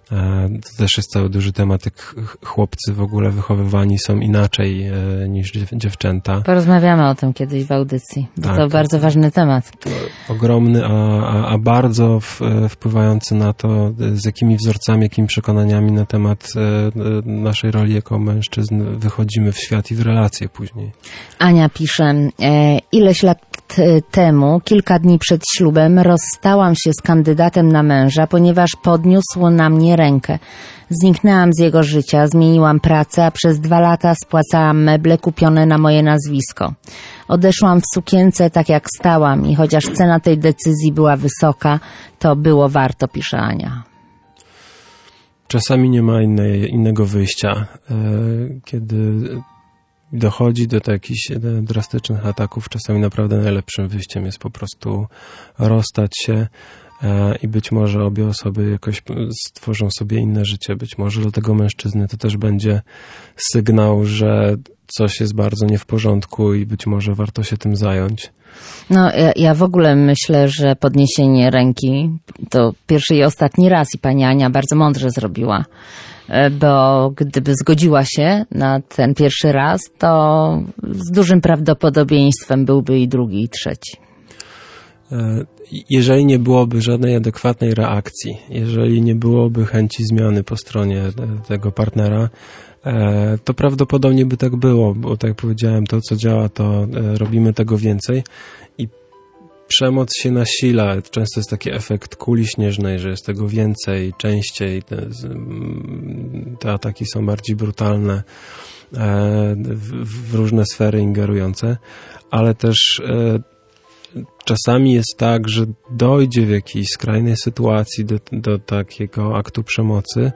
To też jest cały duży temat, jak chłopcy w ogóle wychowywani są inaczej niż dziewczęta. Porozmawiamy o tym kiedyś w audycji, bo Tak. to bardzo ważny temat. Ogromny, a bardzo wpływający na to, z jakimi wzorcami, jakimi przekonaniami na temat naszej roli jako mężczyzn wychodzimy w świat i w relacje później. Ania pisze, ileś lat temu, kilka dni przed ślubem, rozstałam się z kandydatem na męża, ponieważ podniósł na mnie rękę. Zniknęłam z jego życia, zmieniłam pracę, a przez 2 lata spłacałam meble kupione na moje nazwisko. Odeszłam w sukience tak jak stałam i chociaż cena tej decyzji była wysoka, to było warto, pisze Ania. Czasami nie ma innego wyjścia, kiedy dochodzi do jakichś drastycznych ataków. Czasami naprawdę najlepszym wyjściem jest po prostu rozstać się i być może obie osoby jakoś stworzą sobie inne życie. Być może dla tego mężczyzny to też będzie sygnał, że coś jest bardzo nie w porządku i być może warto się tym zająć. No, ja w ogóle myślę, że podniesienie ręki to pierwszy i ostatni raz i pani Ania bardzo mądrze zrobiła, bo gdyby zgodziła się na ten pierwszy raz, to z dużym prawdopodobieństwem byłby i drugi, i trzeci. Jeżeli nie byłoby żadnej adekwatnej reakcji, jeżeli nie byłoby chęci zmiany po stronie tego partnera, to prawdopodobnie by tak było, bo tak jak powiedziałem, to co działa, to robimy tego więcej i przemoc się nasila. Często jest taki efekt kuli śnieżnej, że jest tego więcej, częściej, te ataki są bardziej brutalne, w różne sfery ingerujące, ale też czasami jest tak, że dojdzie w jakiejś skrajnej sytuacji do takiego aktu przemocy,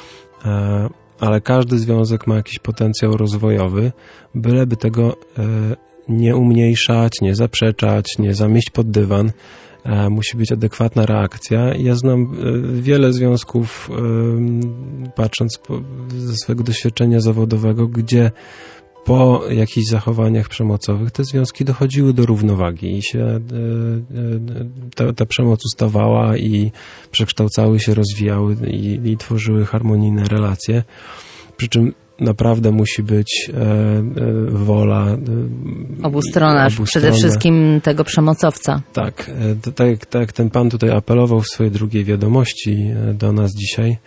ale każdy związek ma jakiś potencjał rozwojowy, byleby tego nie umniejszać, nie zaprzeczać, nie zamieść pod dywan. Musi być adekwatna reakcja. Ja znam wiele związków, patrząc ze swojego doświadczenia zawodowego, gdzie po jakichś zachowaniach przemocowych te związki dochodziły do równowagi i się ta przemoc ustawała i przekształcały się, rozwijały i tworzyły harmonijne relacje. Przy czym naprawdę musi być wola Obustronna, przede wszystkim tego przemocowca. Tak, tak jak ten pan tutaj apelował w swojej drugiej wiadomości do nas dzisiaj,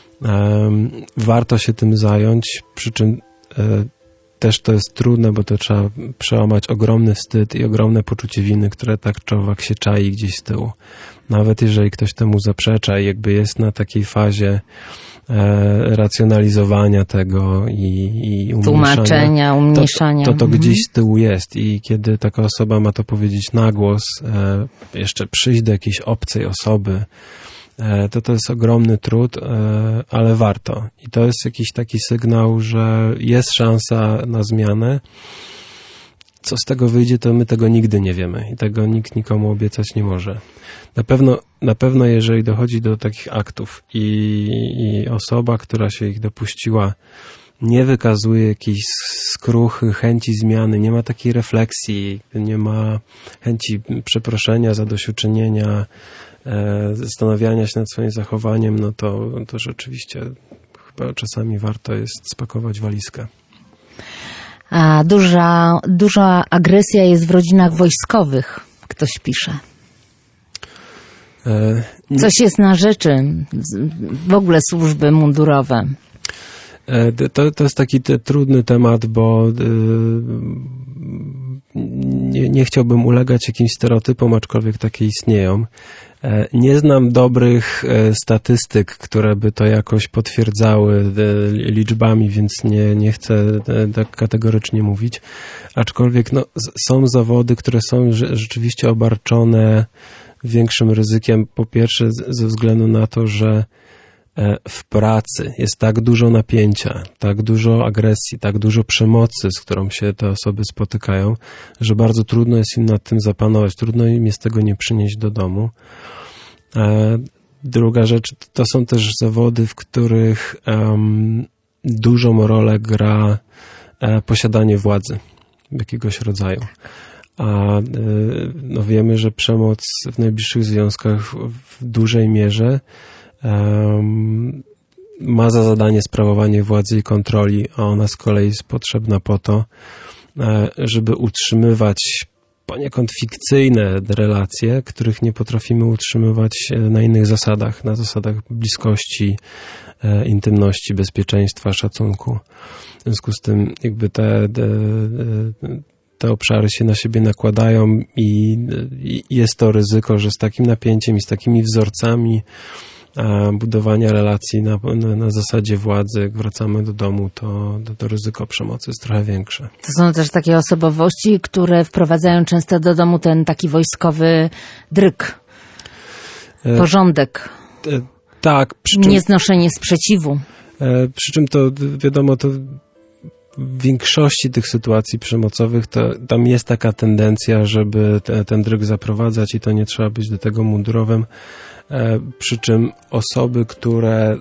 warto się tym zająć, przy czym też to jest trudne, bo to trzeba przełamać ogromny wstyd i ogromne poczucie winy, które tak czy owak się czai gdzieś z tyłu. Nawet jeżeli ktoś temu zaprzecza i jakby jest na takiej fazie racjonalizowania tego i tłumaczenia, umniejszania. To gdzieś z tyłu jest i kiedy taka osoba ma to powiedzieć na głos, jeszcze przyjść do jakiejś obcej osoby, to jest ogromny trud, ale warto. I to jest jakiś taki sygnał, że jest szansa na zmianę. Co z tego wyjdzie, to my tego nigdy nie wiemy i tego nikt nikomu obiecać nie może. Na pewno jeżeli dochodzi do takich aktów i osoba, która się ich dopuściła, nie wykazuje jakiejś skruchy, chęci zmiany, nie ma takiej refleksji, nie ma chęci przeproszenia, zadośćuczynienia, zastanawiania się nad swoim zachowaniem, no to rzeczywiście chyba czasami warto jest spakować walizkę. A duża agresja jest w rodzinach wojskowych, ktoś pisze. Coś jest na rzeczy, w ogóle służby mundurowe. To jest taki trudny temat, bo nie chciałbym ulegać jakimś stereotypom, aczkolwiek takie istnieją. Nie znam dobrych statystyk, które by to jakoś potwierdzały liczbami, więc nie chcę tak kategorycznie mówić. Aczkolwiek są zawody, które są rzeczywiście obarczone większym ryzykiem. Po pierwsze ze względu na to, że w pracy jest tak dużo napięcia, tak dużo agresji, tak dużo przemocy, z którą się te osoby spotykają, że bardzo trudno jest im nad tym zapanować, trudno im jest tego nie przynieść do domu. Druga rzecz, to są też zawody, w których dużą rolę gra posiadanie władzy jakiegoś rodzaju. A wiemy, że przemoc w najbliższych związkach w dużej mierze ma za zadanie sprawowanie władzy i kontroli, a ona z kolei jest potrzebna po to, żeby utrzymywać poniekąd fikcyjne relacje, których nie potrafimy utrzymywać na innych zasadach, na zasadach bliskości, intymności, bezpieczeństwa, szacunku. W związku z tym jakby te obszary się na siebie nakładają i jest to ryzyko, że z takim napięciem i z takimi wzorcami budowania relacji na zasadzie władzy, jak wracamy do domu, to ryzyko przemocy jest trochę większe. To są też takie osobowości, które wprowadzają często do domu ten taki wojskowy dryk, porządek, tak, nieznoszenie sprzeciwu. Przy czym to wiadomo, to w większości tych sytuacji przemocowych to tam jest taka tendencja, żeby ten dryk zaprowadzać i to nie trzeba być do tego mundurowym. Przy czym osoby, które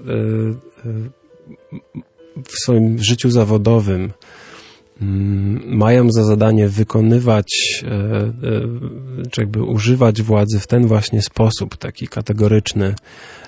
w swoim życiu zawodowym mają za zadanie wykonywać, czy jakby używać władzy w ten właśnie sposób, taki kategoryczny,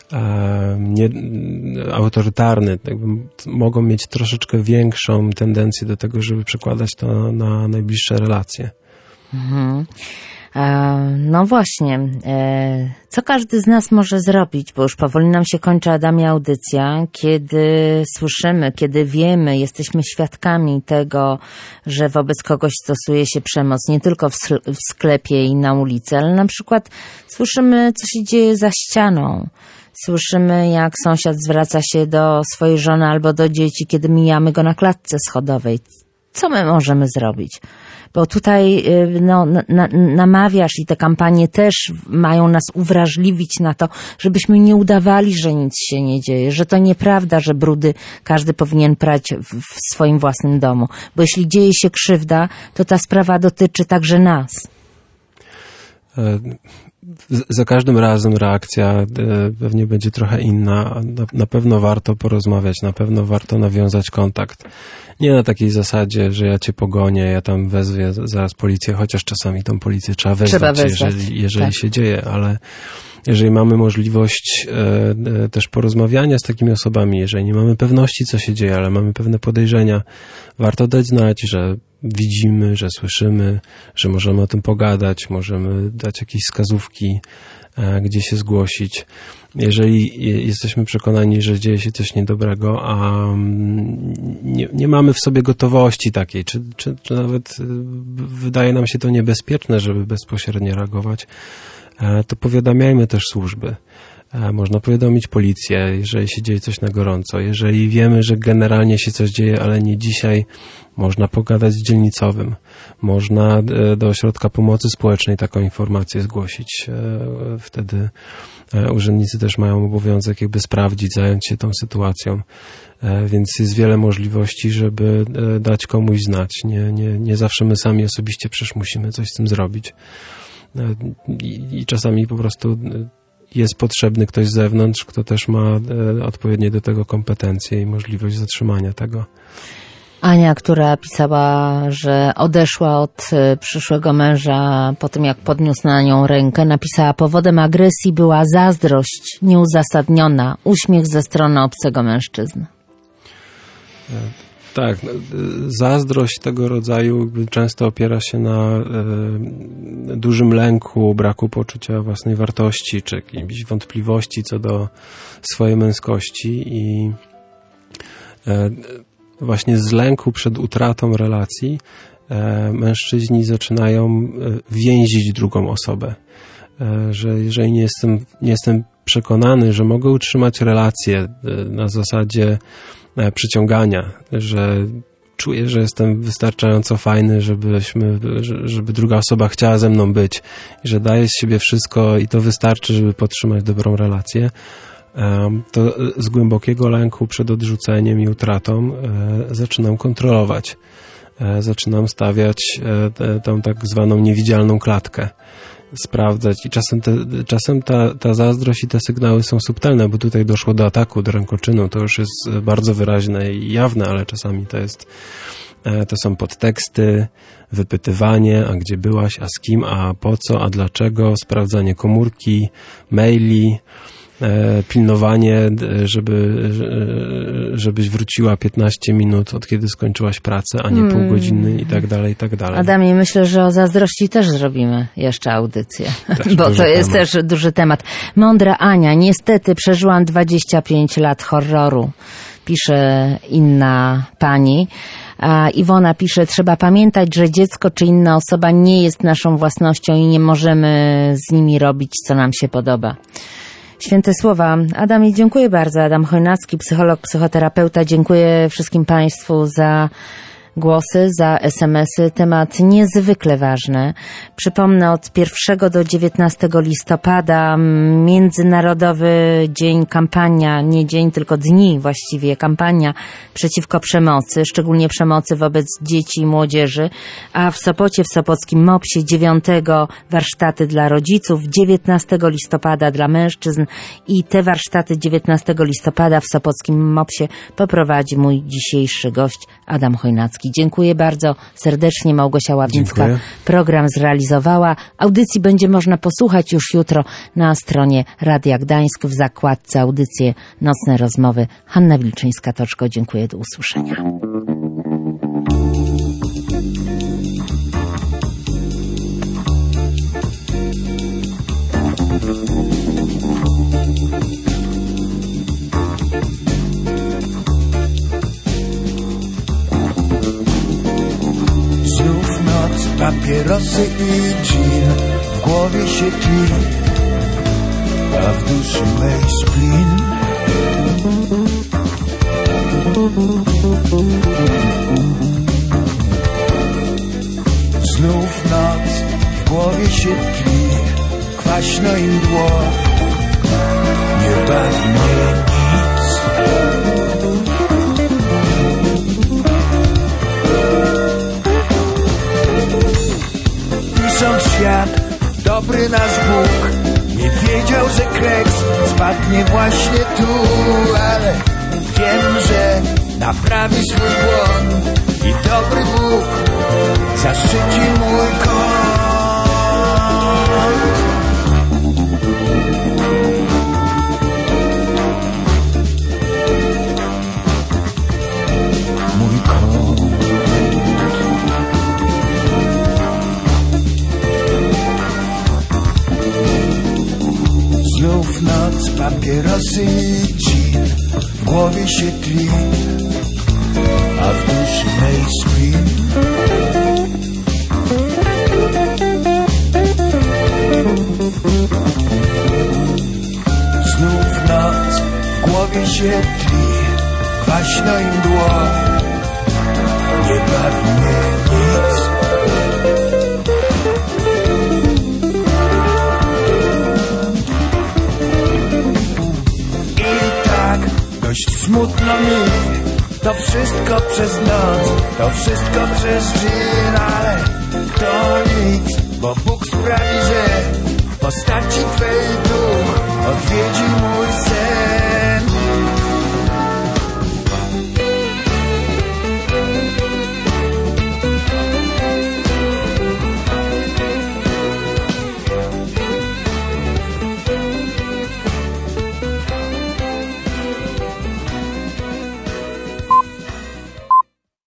autorytarny, jakby mogą mieć troszeczkę większą tendencję do tego, żeby przekładać to na najbliższe relacje. Mhm. No właśnie, co każdy z nas może zrobić, bo już powoli nam się kończy, Adamie, audycja, kiedy słyszymy, kiedy wiemy, jesteśmy świadkami tego, że wobec kogoś stosuje się przemoc nie tylko w sklepie i na ulicy, ale na przykład słyszymy, co się dzieje za ścianą. Słyszymy, jak sąsiad zwraca się do swojej żony albo do dzieci, kiedy mijamy go na klatce schodowej. Co my możemy zrobić? Bo tutaj namawiasz i te kampanie też mają nas uwrażliwić na to, żebyśmy nie udawali, że nic się nie dzieje, że to nieprawda, że brudy każdy powinien prać w swoim własnym domu. Bo jeśli dzieje się krzywda, to ta sprawa dotyczy także nas. Za każdym razem reakcja pewnie będzie trochę inna. Na pewno warto porozmawiać, na pewno warto nawiązać kontakt. Nie na takiej zasadzie, że ja cię pogonię, ja tam wezwę zaraz policję, chociaż czasami tą policję trzeba wezwać. Jeżeli tak się dzieje, ale jeżeli mamy możliwość też porozmawiania z takimi osobami, jeżeli nie mamy pewności, co się dzieje, ale mamy pewne podejrzenia, warto dać znać, że widzimy, że słyszymy, że możemy o tym pogadać, możemy dać jakieś wskazówki, gdzie się zgłosić. Jeżeli jesteśmy przekonani, że dzieje się coś niedobrego, a nie mamy w sobie gotowości takiej, czy nawet wydaje nam się to niebezpieczne, żeby bezpośrednio reagować, to powiadamiajmy też służby. Można powiadomić policję, jeżeli się dzieje coś na gorąco. Jeżeli wiemy, że generalnie się coś dzieje, ale nie dzisiaj, można pogadać z dzielnicowym. Można do ośrodka pomocy społecznej taką informację zgłosić. Wtedy urzędnicy też mają obowiązek jakby sprawdzić, zająć się tą sytuacją. Więc jest wiele możliwości, żeby dać komuś znać. Nie zawsze my sami osobiście przecież musimy coś z tym zrobić. I czasami po prostu jest potrzebny ktoś z zewnątrz, kto też ma odpowiednie do tego kompetencje i możliwość zatrzymania tego. Ania, która pisała, że odeszła od przyszłego męża po tym, jak podniósł na nią rękę, napisała: powodem agresji była zazdrość nieuzasadniona, uśmiech ze strony obcego mężczyzny. Tak, zazdrość tego rodzaju często opiera się na dużym lęku, braku poczucia własnej wartości, czy jakiejś wątpliwości co do swojej męskości i właśnie z lęku przed utratą relacji mężczyźni zaczynają więzić drugą osobę. Że jeżeli nie jestem przekonany, że mogę utrzymać relację na zasadzie przyciągania, że czuję, że jestem wystarczająco fajny, żeby druga osoba chciała ze mną być i że daję z siebie wszystko i to wystarczy, żeby podtrzymać dobrą relację, to z głębokiego lęku przed odrzuceniem i utratą zaczynam kontrolować. Zaczynam stawiać tą tak zwaną niewidzialną klatkę. Sprawdzać i czasem ta zazdrość i te sygnały są subtelne, bo tutaj doszło do ataku, do rękoczynu, to już jest bardzo wyraźne i jawne, ale czasami to są podteksty, wypytywanie, a gdzie byłaś, a z kim, a po co, a dlaczego, sprawdzanie komórki, maili, pilnowanie, żebyś wróciła 15 minut od kiedy skończyłaś pracę, a nie pół godziny i tak dalej, i tak dalej. Adamie, myślę, że o zazdrości też zrobimy jeszcze audycję, bo to jest też duży temat. Mądra Ania, niestety przeżyłam 25 lat horroru, pisze inna pani. A Iwona pisze, trzeba pamiętać, że dziecko czy inna osoba nie jest naszą własnością i nie możemy z nimi robić, co nam się podoba. Święte słowa. Adamie, dziękuję bardzo. Adam Chojnacki, psycholog, psychoterapeuta. Dziękuję wszystkim Państwu za głosy, za SMS-y. Temat niezwykle ważny. Przypomnę, od 1 do 19 listopada Międzynarodowy Dzień, kampania, nie dzień, tylko dni właściwie, kampania przeciwko przemocy, szczególnie przemocy wobec dzieci i młodzieży, a w Sopocie, w Sopockim MOPS-ie 9 warsztaty dla rodziców, 19 listopada dla mężczyzn i te warsztaty 19 listopada w Sopockim MOPS-ie poprowadzi mój dzisiejszy gość Adam Chojnacki. Dziękuję bardzo serdecznie. Małgosia Ławnicka program zrealizowała. Audycji będzie można posłuchać już jutro na stronie Radia Gdańsk w zakładce audycje Nocne Rozmowy. Hanna Wilczyńska-Toczko. Dziękuję. Do usłyszenia. Znów noc, papierosy i gin, w głowie się tli, a w duszy mej splin. Znów noc, w głowie się tli, kwaśno i mdło, nie bawi mnie nic. Pisząc świat, dobry nasz Bóg nie wiedział, że kreks spadnie właśnie tu, ale wiem, że naprawi swój błąd i dobry Bóg zaszczyci mój kąt. Mój kąt. Znów noc, papierosy i gin, w głowie się tli, a w duszy mej splin. Znów noc, w głowie się tli, kwaśno i mdło, nie bawi mnie nic. Dość smutno mi, to wszystko przez noc, to wszystko przez dżin, ale to nic, bo Bóg sprawi, że w postaci Twej duch odwiedzi mój sen.